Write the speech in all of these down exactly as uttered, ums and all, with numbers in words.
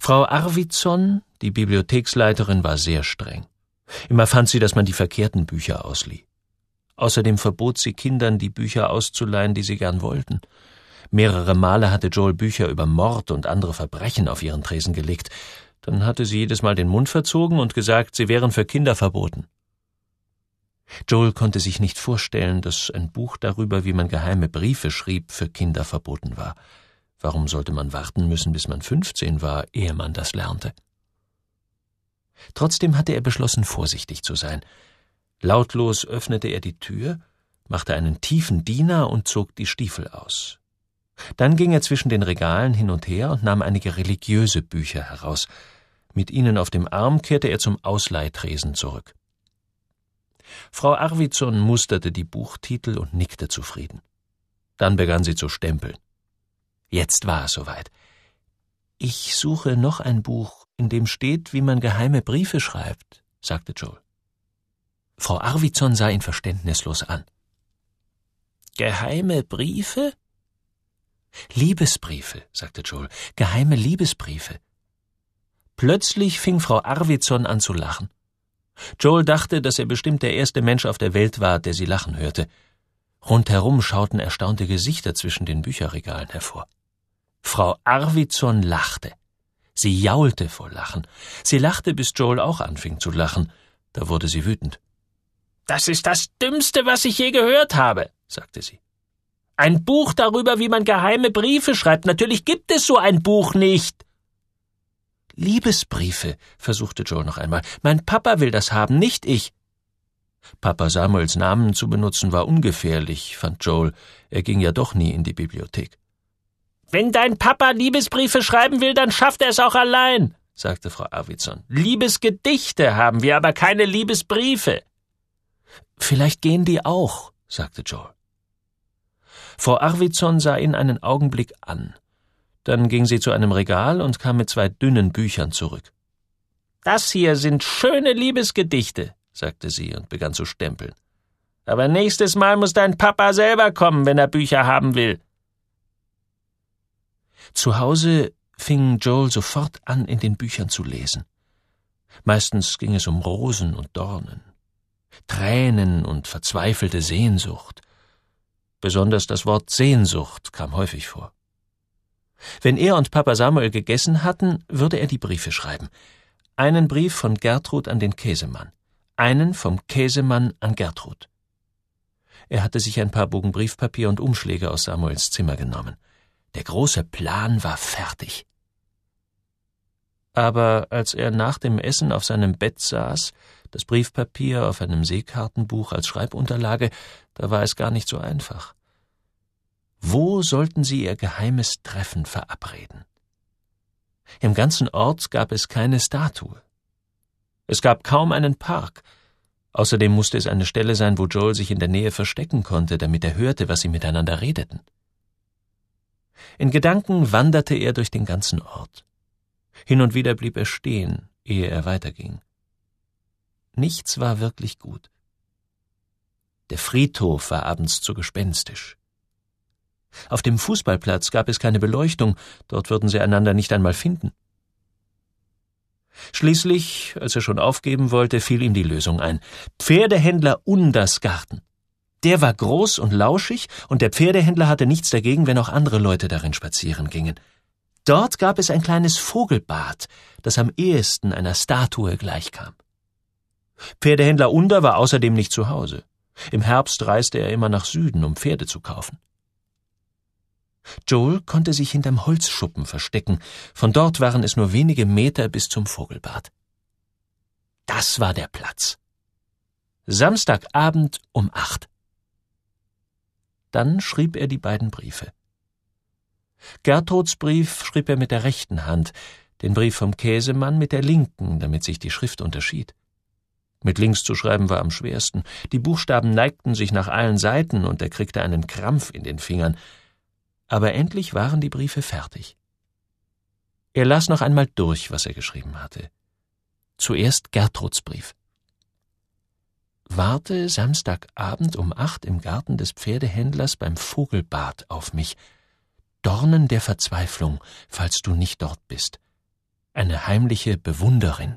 Frau Arvidsson, die Bibliotheksleiterin, war sehr streng. Immer fand sie, dass man die verkehrten Bücher auslieh. Außerdem verbot sie Kindern, die Bücher auszuleihen, die sie gern wollten. Mehrere Male hatte Joel Bücher über Mord und andere Verbrechen auf ihren Tresen gelegt. Dann hatte sie jedes Mal den Mund verzogen und gesagt, sie wären für Kinder verboten. Joel konnte sich nicht vorstellen, dass ein Buch darüber, wie man geheime Briefe schrieb, für Kinder verboten war. Warum sollte man warten müssen, bis man fünfzehn war, ehe man das lernte? Trotzdem hatte er beschlossen, vorsichtig zu sein. Lautlos öffnete er die Tür, machte einen tiefen Diener und zog die Stiefel aus. Dann ging er zwischen den Regalen hin und her und nahm einige religiöse Bücher heraus. Mit ihnen auf dem Arm kehrte er zum Ausleihtresen zurück. Frau Arvidsson musterte die Buchtitel und nickte zufrieden. Dann begann sie zu stempeln. Jetzt war es soweit. »Ich suche noch ein Buch, in dem steht, wie man geheime Briefe schreibt«, sagte Joel. Frau Arvidsson sah ihn verständnislos an. »Geheime Briefe?« »Liebesbriefe«, sagte Joel, »geheime Liebesbriefe.« Plötzlich fing Frau Arvidsson an zu lachen. Joel dachte, dass er bestimmt der erste Mensch auf der Welt war, der sie lachen hörte. Rundherum schauten erstaunte Gesichter zwischen den Bücherregalen hervor. Frau Arvidsson lachte. Sie jaulte vor Lachen. Sie lachte, bis Joel auch anfing zu lachen. Da wurde sie wütend. »Das ist das Dümmste, was ich je gehört habe«, sagte sie. »Ein Buch darüber, wie man geheime Briefe schreibt. Natürlich gibt es so ein Buch nicht.« »Liebesbriefe«, versuchte Joel noch einmal. »Mein Papa will das haben, nicht ich.« Papa Samuels Namen zu benutzen war ungefährlich, fand Joel. Er ging ja doch nie in die Bibliothek. »Wenn dein Papa Liebesbriefe schreiben will, dann schafft er es auch allein«, sagte Frau Arvidsson. »Liebesgedichte haben wir, aber keine Liebesbriefe.« »Vielleicht gehen die auch«, sagte Joel. Frau Arvidsson sah ihn einen Augenblick an. Dann ging sie zu einem Regal und kam mit zwei dünnen Büchern zurück. »Das hier sind schöne Liebesgedichte«, sagte sie und begann zu stempeln. »Aber nächstes Mal muss dein Papa selber kommen, wenn er Bücher haben will.« Zu Hause fing Joel sofort an, in den Büchern zu lesen. Meistens ging es um Rosen und Dornen, Tränen und verzweifelte Sehnsucht. Besonders das Wort Sehnsucht kam häufig vor. Wenn er und Papa Samuel gegessen hatten, würde er die Briefe schreiben. Einen Brief von Gertrud an den Käsemann, einen vom Käsemann an Gertrud. Er hatte sich ein paar Bogen Briefpapier und Umschläge aus Samuels Zimmer genommen. Der große Plan war fertig. Aber als er nach dem Essen auf seinem Bett saß, das Briefpapier auf einem Seekartenbuch als Schreibunterlage, da war es gar nicht so einfach. Wo sollten sie ihr geheimes Treffen verabreden? Im ganzen Ort gab es keine Statue. Es gab kaum einen Park. Außerdem musste es eine Stelle sein, wo Joel sich in der Nähe verstecken konnte, damit er hörte, was sie miteinander redeten. In Gedanken wanderte er durch den ganzen Ort. Hin und wieder blieb er stehen, ehe er weiterging. Nichts war wirklich gut. Der Friedhof war abends zu gespenstisch. Auf dem Fußballplatz gab es keine Beleuchtung, dort würden sie einander nicht einmal finden. Schließlich, als er schon aufgeben wollte, fiel ihm die Lösung ein. Pferdehändler Unders Garten. Der war groß und lauschig, und der Pferdehändler hatte nichts dagegen, wenn auch andere Leute darin spazieren gingen. Dort gab es ein kleines Vogelbad, das am ehesten einer Statue gleichkam. Pferdehändler Under war außerdem nicht zu Hause. Im Herbst reiste er immer nach Süden, um Pferde zu kaufen. Joel konnte sich hinterm Holzschuppen verstecken. Von dort waren es nur wenige Meter bis zum Vogelbad. Das war der Platz. Samstagabend um acht. Dann schrieb er die beiden Briefe. Gertruds Brief schrieb er mit der rechten Hand, den Brief vom Käsemann mit der linken, damit sich die Schrift unterschied. Mit links zu schreiben war am schwersten. Die Buchstaben neigten sich nach allen Seiten und er kriegte einen Krampf in den Fingern. Aber endlich waren die Briefe fertig. Er las noch einmal durch, was er geschrieben hatte. Zuerst Gertruds Brief. Warte Samstagabend um acht im Garten des Pferdehändlers beim Vogelbad auf mich. Dornen der Verzweiflung, falls du nicht dort bist. Eine heimliche Bewunderin.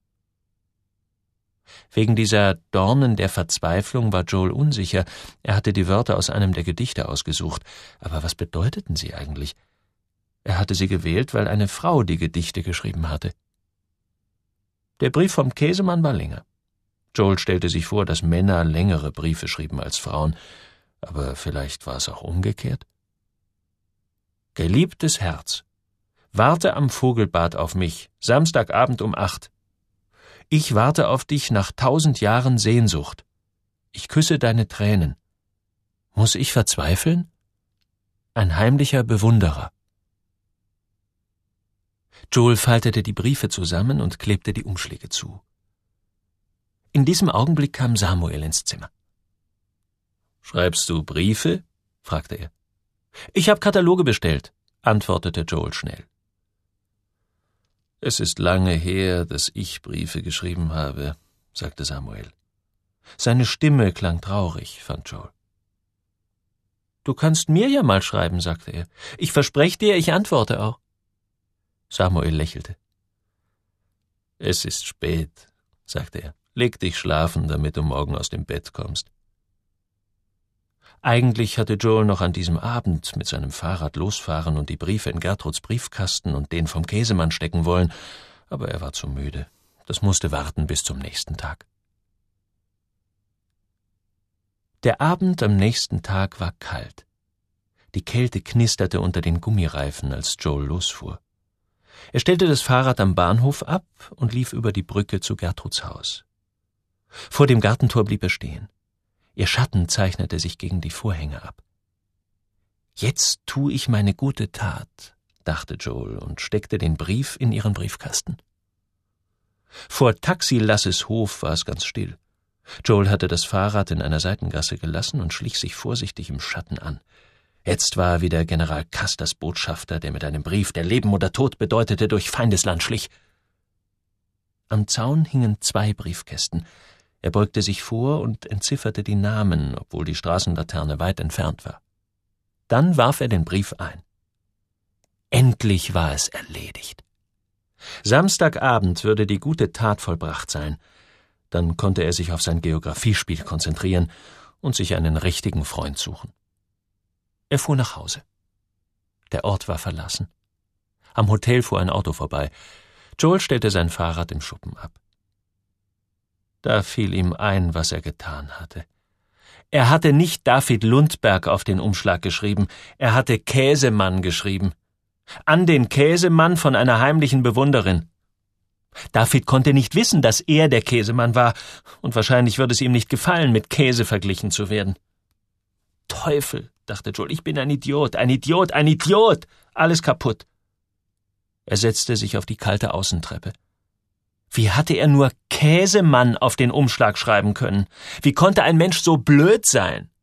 Wegen dieser Dornen der Verzweiflung war Joel unsicher. Er hatte die Wörter aus einem der Gedichte ausgesucht. Aber was bedeuteten sie eigentlich? Er hatte sie gewählt, weil eine Frau die Gedichte geschrieben hatte. Der Brief vom Käsemann war länger. Joel stellte sich vor, dass Männer längere Briefe schrieben als Frauen. Aber vielleicht war es auch umgekehrt? Geliebtes Herz, warte am Vogelbad auf mich, Samstagabend um acht. Ich warte auf dich nach tausend Jahren Sehnsucht. Ich küsse deine Tränen. Muss ich verzweifeln? Ein heimlicher Bewunderer. Joel faltete die Briefe zusammen und klebte die Umschläge zu. In diesem Augenblick kam Samuel ins Zimmer. »Schreibst du Briefe?« fragte er. »Ich habe Kataloge bestellt«, antwortete Joel schnell. »Es ist lange her, dass ich Briefe geschrieben habe«, sagte Samuel. Seine Stimme klang traurig, fand Joel. »Du kannst mir ja mal schreiben«, sagte er. »Ich verspreche dir, ich antworte auch.« Samuel lächelte. »Es ist spät«, sagte er. »Leg dich schlafen, damit du morgen aus dem Bett kommst.« Eigentlich hatte Joel noch an diesem Abend mit seinem Fahrrad losfahren und die Briefe in Gertruds Briefkasten und den vom Käsemann stecken wollen, aber er war zu müde. Das musste warten bis zum nächsten Tag. Der Abend am nächsten Tag war kalt. Die Kälte knisterte unter den Gummireifen, als Joel losfuhr. Er stellte das Fahrrad am Bahnhof ab und lief über die Brücke zu Gertruds Haus. Vor dem Gartentor blieb er stehen. Ihr Schatten zeichnete sich gegen die Vorhänge ab. »Jetzt tu ich meine gute Tat«, dachte Joel und steckte den Brief in ihren Briefkasten. Vor Taxi Lasses Hof war es ganz still. Joel hatte das Fahrrad in einer Seitengasse gelassen und schlich sich vorsichtig im Schatten an. Jetzt war er wieder General Custers Botschafter, der mit einem Brief, der Leben oder Tod bedeutete, durch Feindesland schlich. Am Zaun hingen zwei Briefkästen. Er beugte sich vor und entzifferte die Namen, obwohl die Straßenlaterne weit entfernt war. Dann warf er den Brief ein. Endlich war es erledigt. Samstagabend würde die gute Tat vollbracht sein. Dann konnte er sich auf sein Geografiespiel konzentrieren und sich einen richtigen Freund suchen. Er fuhr nach Hause. Der Ort war verlassen. Am Hotel fuhr ein Auto vorbei. Joel stellte sein Fahrrad im Schuppen ab. Da fiel ihm ein, was er getan hatte. Er hatte nicht David Lundberg auf den Umschlag geschrieben, er hatte Käsemann geschrieben. An den Käsemann von einer heimlichen Bewunderin. David konnte nicht wissen, dass er der Käsemann war, und wahrscheinlich würde es ihm nicht gefallen, mit Käse verglichen zu werden. Teufel, dachte Joel, ich bin ein Idiot, ein Idiot, ein Idiot, alles kaputt. Er setzte sich auf die kalte Außentreppe. Wie hatte er nur Käsemann auf den Umschlag schreiben können? Wie konnte ein Mensch so blöd sein?